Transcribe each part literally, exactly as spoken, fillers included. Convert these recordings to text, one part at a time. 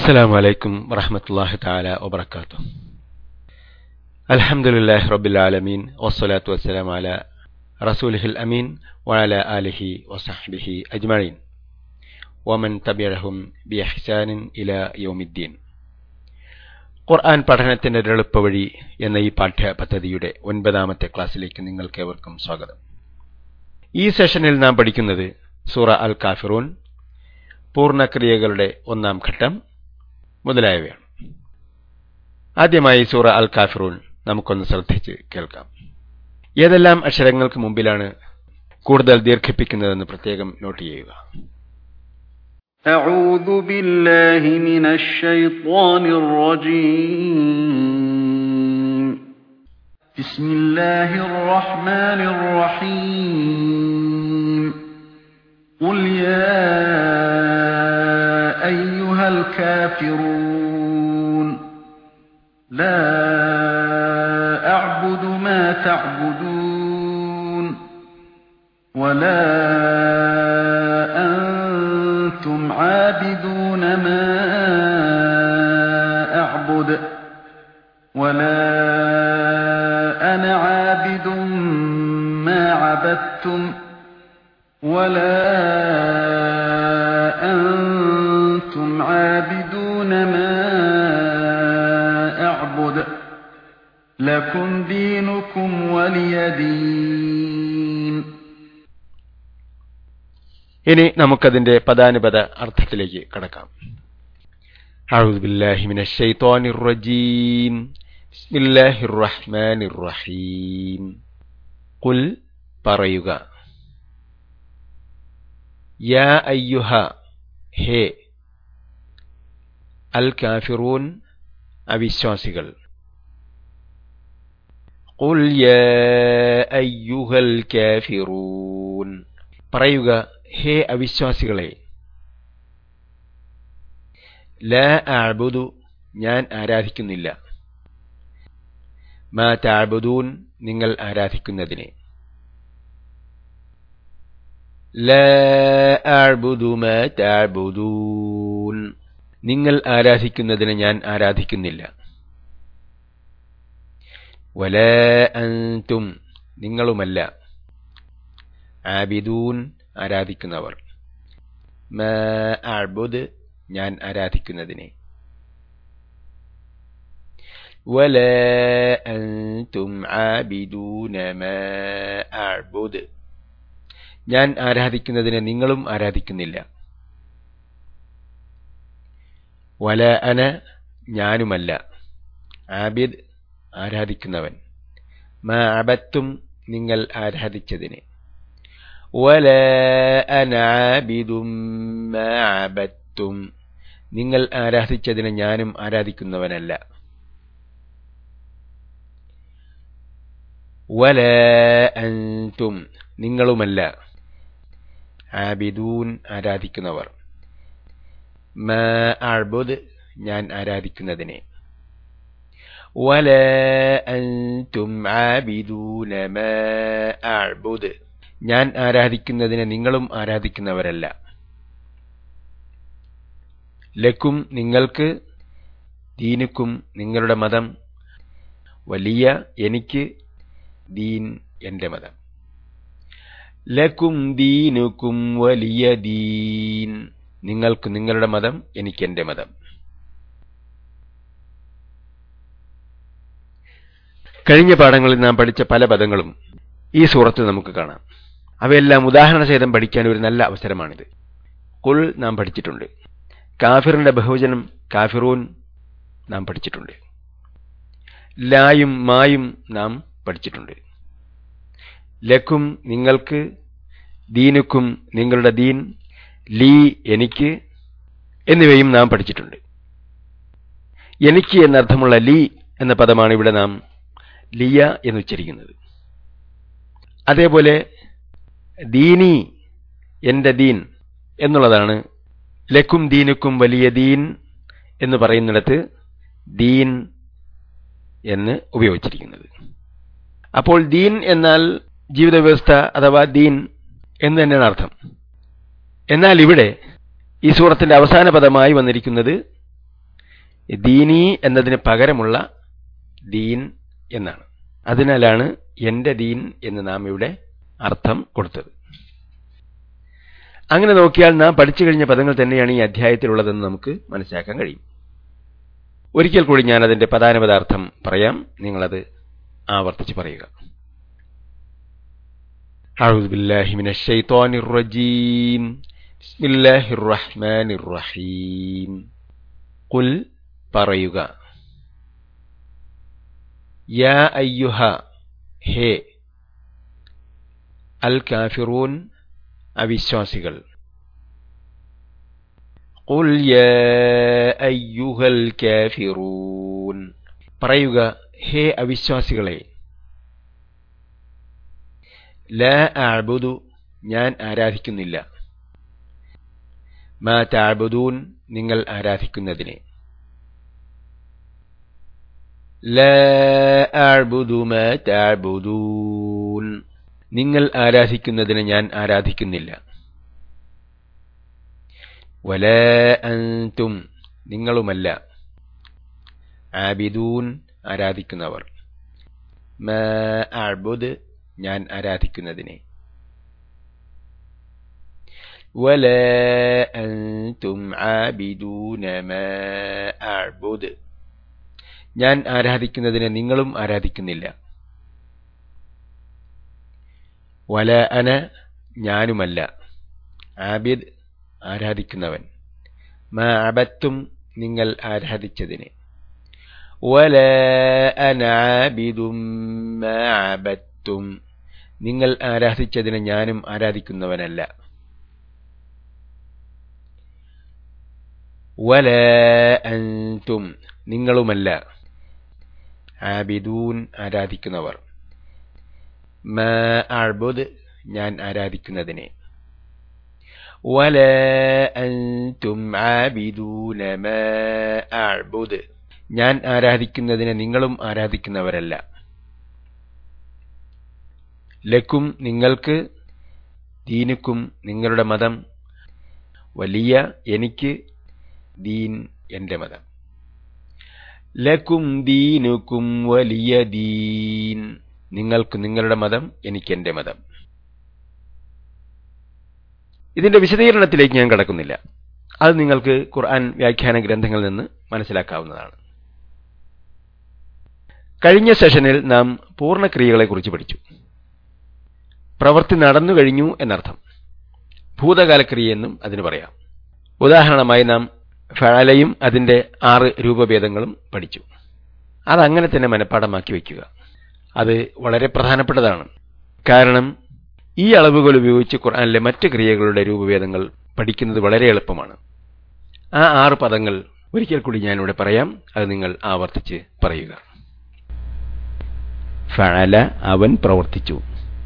അസ്സലാമു അലൈക്കും വറഹ്മത്തുള്ളാഹി തആല വബറകാതുഹു. അൽഹംദുലില്ലാഹി റബ്ബിൽ ആലമീൻ വസ്സലാത്തു വസ്സലാമു അലാ റസൂലിഹിൽ അമീൻ വഅലാ ആലിഹി വസഹ്ബിഹി അജ്മഈൻ വമൻ തബിഅഹും ബിഇഹ്സാനിൻ ഇലാ യൗമിദ്ദീൻ. ഖുർആൻ പഠനത്തിന്റെ എളുപ്പവഴി എന്ന ഈ പാഠ്യ പദ്ധതിയുടെ ഒൻപതാമത്തെ ക്ലാസ്സിലേക്ക് നിങ്ങൾക്കേവർക്കും സ്വാഗതം. ഈ സെഷനിൽ നാം പഠിക്കുന്നത് സൂറ അൽ കാഫിറൂൻ, പൂർണ്ണക്രിയകളുടെ ഒന്നാം ഘട്ടം മുതലായവയാണ്. ആദ്യമായി സൂറ അൽ കാഫിറൂൻ നമുക്കൊന്ന് ശ്രദ്ധിച്ച് കേൾക്കാം. ഏതെല്ലാം അക്ഷരങ്ങൾക്ക് മുമ്പിലാണ് കൂടുതൽ ദീർഘിപ്പിക്കുന്നതെന്ന് പ്രത്യേകം നോട്ട് ചെയ്യുക. അഊദു ബില്ലാഹി മിനശ് ശൈത്വാനിർ റജീം. ബിസ്മില്ലാഹിർ റഹ്മാനിർ റഹീം. ഖുൽ യാ അയ്യുഹൽ കാഫിറൂൻ ലാ അഅ്ബുദു മാ തഅ്ബുദൂൻ വലാ അൻതും ആബിദൂന മാ അഅ്ബുദു വലാ അന ആബിദും മാ അബദ്തും വലാ അൻതും ആബിദൂന മാ അഅ്ബുദു ലകും ദീനുകും വലിയ ദീൻ. ഇനി നമുക്കതിന്റെ പദാനുപദ അർത്ഥത്തിലേക്ക് കടക്കാം. അഊദു ബില്ലാഹി മിനശ് ശൈത്വാനിർ റജീം. ബിസ്മില്ലാഹിർ റഹ്മാനിർ റഹീം. ഖുൽ പറയുക. യാ അയ്യുഹ ഹേ, അൽ കാഫിറൂൻ അവിശ്വാസികൾ. ഖുൽ യാ അയ്യുഹൽ കാഫിറൂൻ പറയുക, ഹേ അവിശ്വാസികളെ. ലാ അഅ്ബുദു ഞാൻ ആരാധിക്കുന്നില്ല. മാ തഅ്ബുദൂൻ നിങ്ങൾ ആരാധിക്കുന്നതിനെ. ലാ അഅ്ബുദു മാ തഅ്ബുദൂൻ നിങ്ങൾ ആരാധിക്കുന്നതിനെ ഞാൻ ആരാധിക്കുന്നില്ല. വലാ അൻതും നിങ്ങളുമല്ല. ആബിദൂൻ ആരാധിക്കുന്നവർ. മാ അഅ്ബുദ് ഞാൻ ആരാധിക്കുന്നതിനെ. വലാ അൻതും ആബിദൂന മാ അഅ്ബുദ് ഞാൻ ആരാധിക്കുന്നതിനെ നിങ്ങളും ആരാധിക്കുന്നില്ല. വലാ അന ഞാനുമല്ല. ആബിദ് ആരാധിക്കുന്നവൻ. മാ അബദ്തും നിങ്ങൾ ആരാധിച്ചതിനെ. വലാ അന ആബിദും മാ അബദ്തും നിങ്ങൾ ആരാധിച്ചതിനെ ഞാനും ആരാധിക്കുന്നവനല്ല. വലാ അൻതും നിങ്ങളുമല്ല. ആബിദൂൻ ആരാധിക്കുന്നവർ. മാ അഅ്ബുദ് ഞാൻ ആരാധിക്കുന്നതിനെ. വലാ അൻതും ആബിദൂന മാ അഅ്ബുദ് ഞാൻ ആരാധിക്കുന്നതിനെ നിങ്ങളും ആരാധിക്കുന്നവരല്ല. ലക്കും നിങ്ങൾക്ക്, ദീനുക്കും നിങ്ങളുടെ മതം, വലിയ എനിക്ക്, ദീൻ എന്റെ മതം. ലക്കും ദീനുക്കും വലിയ ദീൻ നിങ്ങൾക്ക് നിങ്ങളുടെ മതം, എനിക്ക് എന്റെ മതം. കഴിഞ്ഞ പാഠങ്ങളിൽ നാം പഠിച്ച പല പദങ്ങളും ഈ സൂറത്തിൽ നമുക്ക് കാണാം. അവയെല്ലാം ഉദാഹരണ സഹിതം പഠിക്കാൻ ഒരു നല്ല അവസരമാണിത്. ഖുൽ നാം പഠിച്ചിട്ടുണ്ട്. കാഫിറിന്റെ ബഹുവചനം കാഫിറൂൻ നാം പഠിച്ചിട്ടുണ്ട്. ലായും മായും നാം പഠിച്ചിട്ടുണ്ട്. ലക്കും നിങ്ങൾക്ക്, ദീനുക്കും നിങ്ങളുടെ ദീൻ, ലീ എനിക്ക് എന്നിവയും നാം പഠിച്ചിട്ടുണ്ട്. എനിക്ക് എന്നർത്ഥമുള്ള ലീ എന്ന പദമാണ് ഇവിടെ നാം ലിയ എന്ന് ഉച്ചരിക്കുന്നത്. അതേപോലെ ദീനി എന്റെ ദീൻ എന്നുള്ളതാണ് ലക്കും ദീനുക്കും വലിയ ദീൻ എന്ന് പറയുന്നിടത്ത് ദീൻ എന്ന് ഉപയോഗിച്ചിരിക്കുന്നത്. അപ്പോൾ ദീൻ എന്നാൽ ജീവിത വ്യവസ്ഥ അഥവാ ദീൻ എന്ന് തന്നെയാണ് അർത്ഥം. എന്നാൽ ഇവിടെ ഈ സൂറത്തിന്റെ അവസാന പദമായി വന്നിരിക്കുന്നത് ദീനി എന്നതിന് പകരമുള്ള ദീൻ എന്നാണ്. അതിനാലാണ് എന്റെ ദീൻ എന്ന് നാം ഇവിടെ അർത്ഥം കൊടുത്തത്. അങ്ങനെ നോക്കിയാൽ നാം പഠിച്ചു കഴിഞ്ഞ പദങ്ങൾ തന്നെയാണ് ഈ അധ്യായത്തിലുള്ളതെന്ന് നമുക്ക് മനസ്സിലാക്കാൻ കഴിയും. ഒരിക്കൽ കൂടി ഞാൻ അതിന്റെ പദാനുപദാർത്ഥം പറയാം, നിങ്ങളത് ആവർത്തിച്ച് പറയുക. അഊദു ബില്ലാഹി മിനശ് ശൈത്വാനിർ റജീം. ബിസ്മില്ലാഹിർ റഹ്മാനിർ റഹീം. ഖുൽ പറയുക. യാ അയ്യുഹ ഹേ, അൽ കാഫിറൂൻ അവിശ്വാസികൾ. ഖുൽ യാ അയ്യുഹൽ കാഫിറൂൻ, പറയുക ഹേ അവിശ്വാസികളെ. ലാ അഅ്ബുദു, ഞാൻ ആരാധിക്കുന്നില്ല. മാ തഅ്ബുദൂൻ, നിങ്ങൾ ആരാധിക്കുന്നതിനെ. ലാ അഅ്ബുദു മാ തഅ്ബുദൂൻ, നിങ്ങൾ ആരാധിക്കുന്നതിന് ഞാൻ ആരാധിക്കുന്നില്ല. വലാ അൻതും, നിങ്ങളുമല്ല. ആബിദൂൻ, ആരാധിക്കുന്നവർ. മാ അഅ്ബുദ്, ഞാൻ ആരാധിക്കുന്നതിനെ. വലാ അൻതും ആബിദൂന മാ അഅ്ബുദ്, ഞാൻ ആരാധിക്കുന്നതിനെ നിങ്ങളും ആരാധിക്കുന്നില്ല. വലാ അന, ഞാനുമല്ല. ആബിദ്, ആരാധിക്കുന്നവൻ. മാ അബത്തും, നിങ്ങൾ ആരാധിച്ചതിനെ. വലാ അന ആബിദും മാ അബത്തും, നിങ്ങൾ ആരാധിച്ചതിനെ ഞാനും ആരാധിക്കുന്നവനല്ല. വലാ അൻതും, നിങ്ങളുമല്ല. ആബിദൂൻ, ആരാധിക്കുന്നവർ. മാ അഅ്ബുദ്, ഞാൻ ആരാധിക്കുന്നതിനെ. വലാ അൻതും ആബിദൂന മാ അഅ്ബുദ്, ഞാൻ ആരാധിക്കുന്നതിനെ നിങ്ങളും ആരാധിക്കുന്നവരല്ല. ലക്കും, നിങ്ങൾക്ക്. ദീനുക്കും, നിങ്ങളുടെ മതം. വലിയ, എനിക്ക്. ദീൻ, എന്റെ മതം. ലക്കും ദീനുക്കും വലിയ ദീൻ, നിങ്ങൾക്ക് നിങ്ങളുടെ മതം, എനിക്ക് എന്റെ മതം. ഇതിന്റെ വിശദീകരണത്തിലേക്ക് ഞാൻ കടക്കുന്നില്ല. അത് നിങ്ങൾക്ക് ഖുർആൻ വ്യാഖ്യാന ഗ്രന്ഥങ്ങളിൽ നിന്ന് മനസ്സിലാക്കാവുന്നതാണ്. കഴിഞ്ഞ സെഷനിൽ നാം പൂർണ്ണക്രിയകളെക്കുറിച്ച് പഠിച്ചു. പ്രവൃത്തി നടന്നു കഴിഞ്ഞു എന്നർത്ഥം. ഭൂതകാലക്രിയയെന്നും അതിന് പറയാം. ഉദാഹരണമായി നാം ഫഅലയും അതിന്റെ ആറ് രൂപഭേദങ്ങളും പഠിച്ചു. അതങ്ങനെ തന്നെ മനഃപ്പാഠമാക്കി വയ്ക്കുക. അത് വളരെ പ്രധാനപ്പെട്ടതാണ്. കാരണം ഈ അളവുകൾ ഉപയോഗിച്ച് ഖുർആനിലെ മറ്റ് ക്രിയകളുടെ രൂപഭേദങ്ങൾ പഠിക്കുന്നത് വളരെ എളുപ്പമാണ്. ആ ആറ് പദങ്ങൾ ഒരിക്കൽ കൂടി ഞാനിവിടെ പറയാം, അത് നിങ്ങൾ ആവർത്തിച്ച് പറയുക. ഫഅല, അവൻ പ്രവർത്തിച്ചു.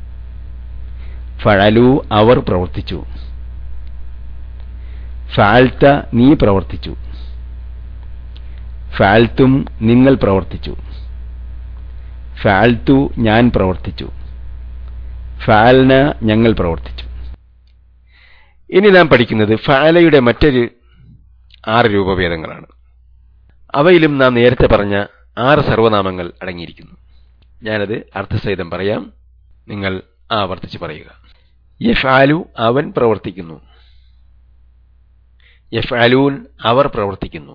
ഫഅലു, അവർ പ്രവർത്തിച്ചു. ഫഅൽത, നീ പ്രവർത്തിച്ചു. ഫഅൽതും, നിങ്ങൾ പ്രവർത്തിച്ചു. ഫഅൽതു, ഞാൻ പ്രവർത്തിച്ചു. ഫഅൽന, ഞങ്ങൾ പ്രവർത്തിച്ചു. ഇനി നാം പഠിക്കുന്നത് ഫഅലയുടെ മറ്റൊരു ആറ് രൂപഭേദങ്ങളാണ്. അവയിലും നാം നേരത്തെ പറഞ്ഞ ആറ് സർവനാമങ്ങൾ അടങ്ങിയിരിക്കുന്നു. ഞാനത് അർത്ഥസഹിതം പറയാം, നിങ്ങൾ ആവർത്തിച്ച് പറയുക. യഫ്അലു, അവൻ പ്രവർത്തിക്കുന്നു. യഫ്അലൂൻ, അവർ പ്രവർത്തിക്കുന്നു.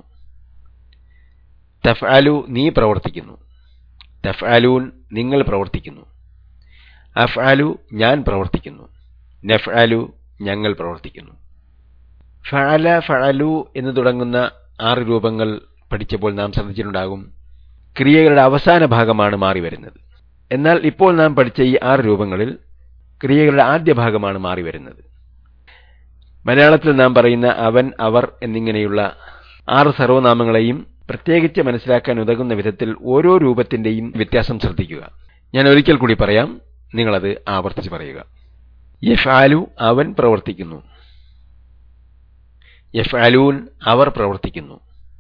തഫ്അലു, നീ പ്രവർത്തിക്കുന്നു. തഫ്അലൂൻ, നിങ്ങൾ പ്രവർത്തിക്കുന്നു. അഫ്അലു, ഞാൻ പ്രവർത്തിക്കുന്നു. നഫ്അലു, ഞങ്ങൾ പ്രവർത്തിക്കുന്നു. ഫഅല, ഫഅലു എന്ന് തുടങ്ങുന്ന ആറ് രൂപങ്ങൾ പഠിച്ചപ്പോൾ നാം ശ്രദ്ധിച്ചിട്ടുണ്ടാകും, ക്രിയകളുടെ അവസാന ഭാഗമാണ് മാറി വരുന്നത്. എന്നാൽ ഇപ്പോൾ നാം പഠിച്ച ഈ ആറ് രൂപങ്ങളിൽ ക്രിയകളുടെ ആദ്യ ഭാഗമാണ് മാറി വരുന്നത്. മലയാളത്തിൽ നാം പറയുന്ന അവൻ, അവർ എന്നിങ്ങനെയുള്ള ആറ് സർവനാമങ്ങളെയും പ്രത്യേകിച്ച് മനസ്സിലാക്കാൻ ഉതകുന്ന വിധത്തിൽ ഓരോ രൂപത്തിന്റെയും വ്യത്യാസം ശ്രദ്ധിക്കുക. ഞാൻ ഒരിക്കൽ കൂടി പറയാം, നിങ്ങളത് ആവർത്തിച്ച് പറയുക. യഫ്അലു, അവൻ പ്രവർത്തിക്കുന്നു. യഫ്അലൂൻ, അവർ പ്രവർത്തിക്കുന്നു.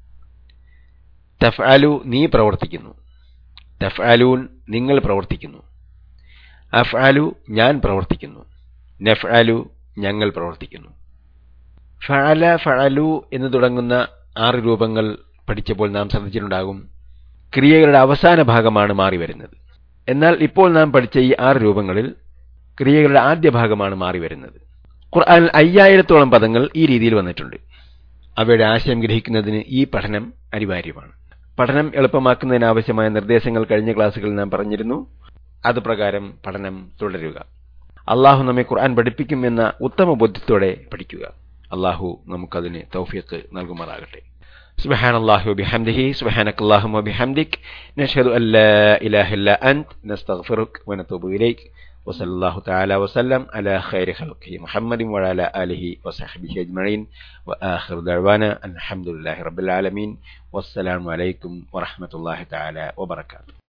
തഫ്അലു, നീ പ്രവർത്തിക്കുന്നു. തഫ്അലൂൻ, നിങ്ങൾ പ്രവർത്തിക്കുന്നു. അഫ്അലു, ഞാൻ പ്രവർത്തിക്കുന്നു. നഫ്അലു, ഞങ്ങൾ പ്രവർത്തിക്കുന്നു. ഫഅല, ഫഅലു എന്ന് തുടങ്ങുന്ന ആറ് രൂപങ്ങൾ പഠിച്ചപ്പോൾ നാം ശ്രദ്ധിച്ചിട്ടുണ്ടാകും, ക്രിയകളുടെ അവസാന ഭാഗമാണ് മാറി വരുന്നത്. എന്നാൽ ഇപ്പോൾ നാം പഠിച്ച ഈ ആറ് രൂപങ്ങളിൽ ക്രിയകളുടെ ആദ്യ ഭാഗമാണ് മാറി വരുന്നത്. ഖുർആനിൽ അയ്യായിരത്തോളം പദങ്ങൾ ഈ രീതിയിൽ വന്നിട്ടുണ്ട്. അവയുടെ ആശയം ഗ്രഹിക്കുന്നതിന് ഈ പഠനം അനിവാര്യമാണ്. പഠനം എളുപ്പമാക്കുന്നതിനാവശ്യമായ നിർദ്ദേശങ്ങൾ കഴിഞ്ഞ ക്ലാസ്സുകളിൽ നാം പറഞ്ഞിരുന്നു. അതുപ്രകാരം പഠനം തുടരുക. അള്ളാഹു നമ്മെ ഖുർആൻ പഠിപ്പിക്കുമെന്ന ഉത്തമ ബോധ്യത്തോടെ പഠിക്കുക. അള്ളാഹു നമുക്കതിന് തൗഫീഖ് നൽകുമാറാകട്ടെ. സുബ്ഹാനല്ലാഹി വബിഹംദിഹി സുബ്ഹാനക്കല്ലാഹുമ്മ വബിഹംദിക് നശ്ഹദു അൻ ലാ ഇലാഹ ഇല്ലാ അൻത നസ്തഗ്ഫിറുക വനതൂബു ഇലൈക് വസല്ലല്ലാഹു തആല വസല്ലം അലാ ഖൈരി ഖൽഖി മുഹമ്മദിൻ വഅലാ ആലിഹി വസഹ്ബിഹി അജ്മഈൻ വആഖിറു ദഅവാന അൽഹംദുലില്ലാഹി റബ്ബിൽ ആലമീൻ വസ്സലാമു അലൈക്കും വറഹ്മത്തുള്ളാഹി തആല വബറകാതുഹു.